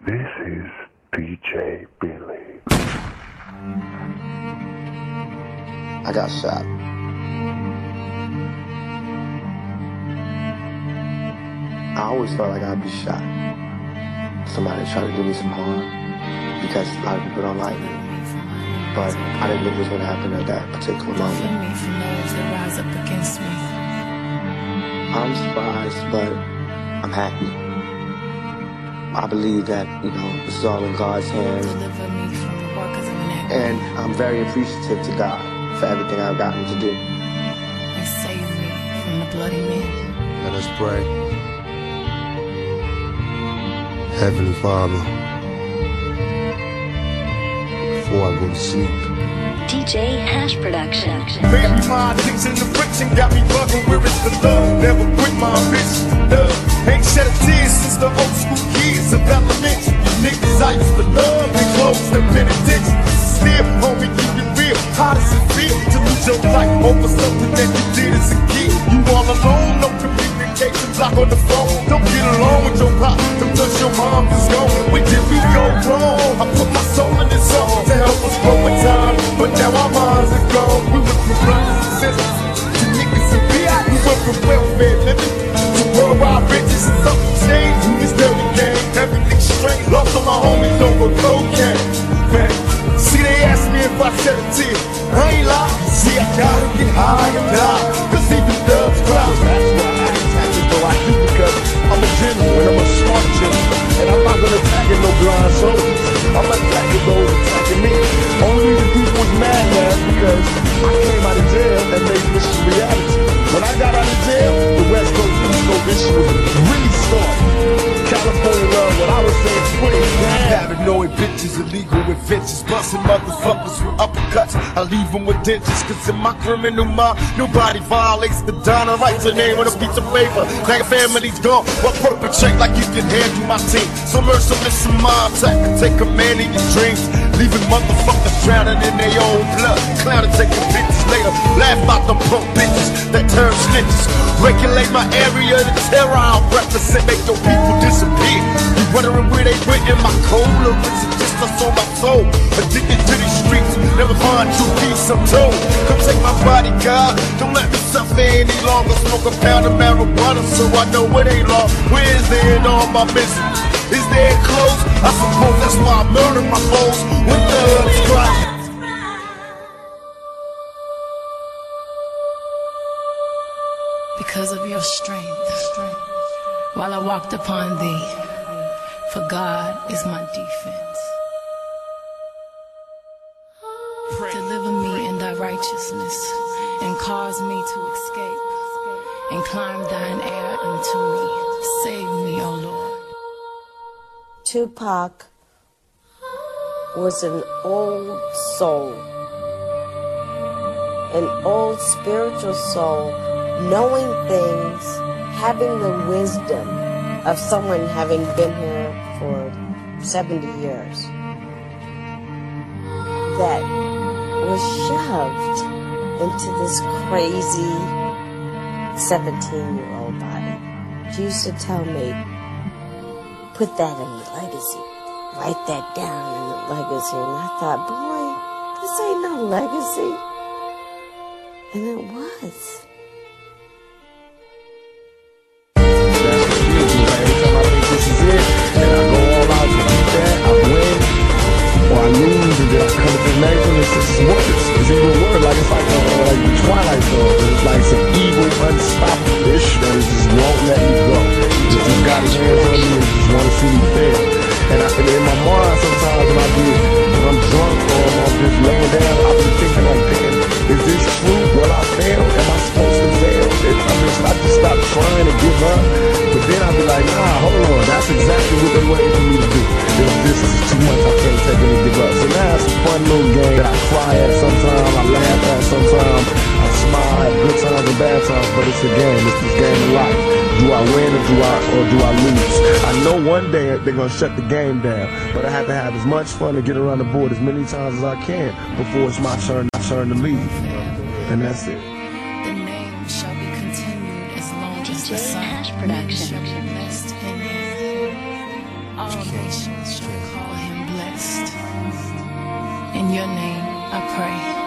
This is DJ Billy. I got shot. I always felt like I'd be shot. Somebody tried to do me some harm because a lot of people don't like me. But I didn't think it was going to happen at that particular moment. I'm surprised, but I'm happy. I believe that, this is all in God's hands. And I'm very appreciative to God for everything I've gotten to do. And save me from the bloody men. Let us pray. Heavenly Father, before I go to sleep, DJ Hash Production. Baby, my addiction to friction got me bugging where it's the love. Never quit my ambition. Love ain't shed a tear since the old school years of elementary. You niggas I used to love and close the penitentiary. Still, homie, keep it real. How does it feel to lose your life over something that you did as a kid? You all alone, no communication, block on the phone. Don't get along with your pop because your mom is gone. Where did we go wrong? I put my soul in this song to help us grow in time. But now our minds are gone. We went from brothers and sisters to niggas and B.I. We went from welfare living to worldwide riches. And something changed in this dirty game. Everything's strange. Lost all my homies over cocaine. Man, see they asked me if I shed a tear. I ain't lying. See I gotta get high and die. Cause even doves cry. That's why I attack it though I do. Because I'm a general and I'm a smart general. And I'm not gonna attack it no blind soldiers. I'm attacking those attacking me. Only reason people was mad now is because I came out of jail and made this a reality. When I got out of jail, the West Coast East Coast issue was really starting. California love, what I was saying, pretty bad. Paranoid bitches, illegal adventures, busting motherfuckers with uppercuts. I leave them with dentures, cause in my criminal mind, nobody violates the Donna Writes her name on a piece of paper. Like a family's gone, what perpetrate like you can handle my team. So merciless in my attack can take command of your dreams. Leaving motherfuckers drowning in their own blood. Clowning taking pictures later. Laugh about them punk bitches that turn snitches. Regulate my area to terror I'll represent. Make your people disappear. You wondering where they went in my cold, or is it just us on my soul? Addicted to these streets, never find true peace, I'm told. Come take my body, God. Don't let me suffer any longer. Smoke a pound of marijuana so I know it ain't long. Where's the end all my misery? Is there close? I suppose that's why I murder my foes when the others cry. Because of your strength, while I walked upon thee, for God is my defense. Deliver me in thy righteousness, and cause me to escape, and climb thine air unto me. Save me, O Lord. Tupac was an old soul, an old spiritual soul, knowing things, having the wisdom of someone having been here for 70 years, that was shoved into this crazy 17-year-old body. She used to tell me, put that in the legacy, write that down in the legacy. And I thought, boy, this ain't no legacy. And it was. And I go all out to beat that, I win, or I lose, and then I come to the next one, it's just worse. It's even worse, like it's like the Twilight Zone. It's like some evil, unstoppable fish that just won't let me go. Just got his hands on me and just want to see me fail. And in my mind, sometimes when I'm drunk or I'm just laying down, I'll be thinking like, damn, is this true? Will I fail? Am I supposed to fail? Should I just stop trying to give up? But then I'll be like, nah, hold on, that's exactly what they're waiting for me to do. This is too much, I can't take it and give up. So now it's a fun little game that I cry at sometimes, I laugh at sometimes, I smile at good times and bad times, but it's a game, it's this game of life. Do I win or do I lose? I know one day they're gonna shut the game down, but I have to have as much fun and get around the board as many times as I can before it's my turn to leave. And that's it. The name shall be continued as long as the DJ sun Hash Production. shall be blessed in him. All nations shall call him blessed. In your name I pray.